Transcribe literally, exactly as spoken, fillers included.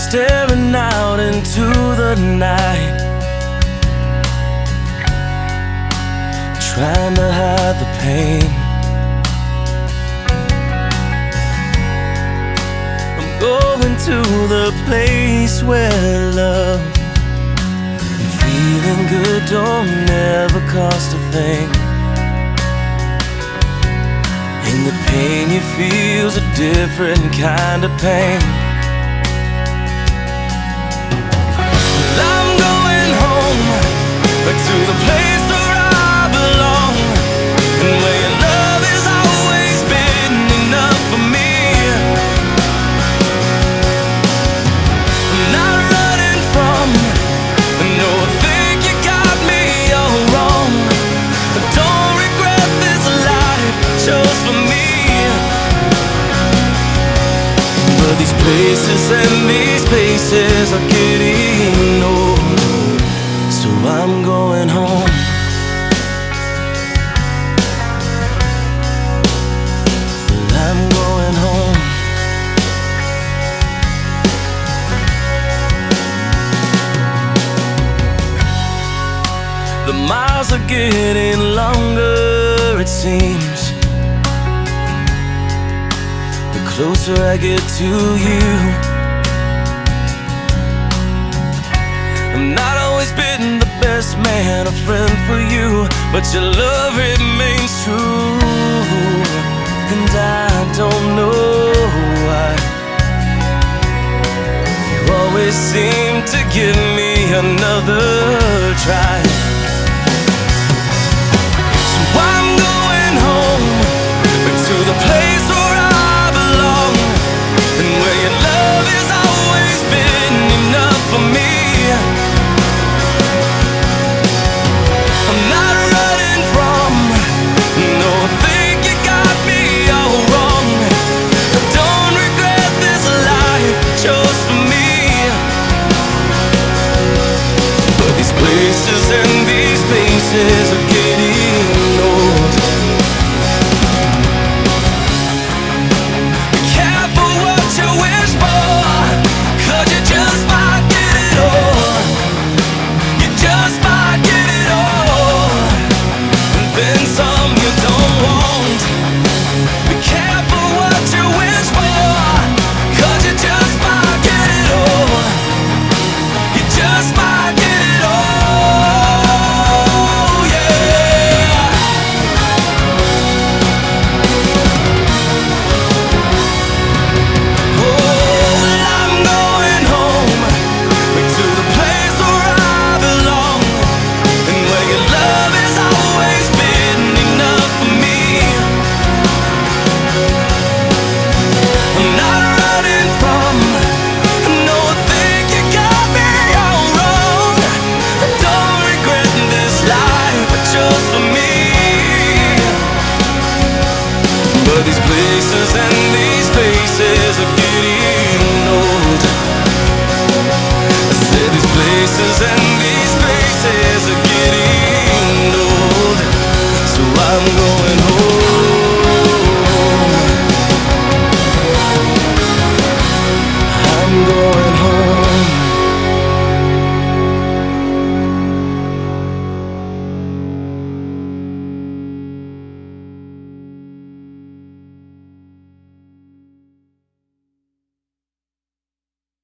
staring out into the night, trying to hide the pain. I'm going to the place where love and feeling good don't never cost a thing. And the pain you feel's a different kind of pain. Well, I'm going home, back to the place where I belong, and where your love has always been enough for me. I'm not running from, no, I think you got me all wrong. I don't regret this life I chose for me. But these places and these places are getting old, so I'm going home. Well, I'm going home. The miles are getting longer, it seems, the closer I get to you. I've not always been the best man, a friend for you, but your love remains true. And I don't know why you always seem to give me another try.